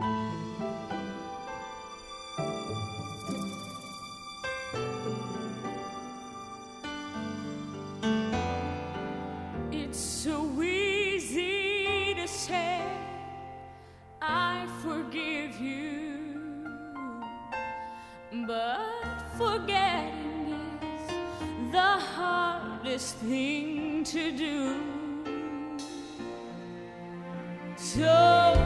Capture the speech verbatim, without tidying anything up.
It's so easy to say I forgive you, but forgetting is the hardest thing to do. So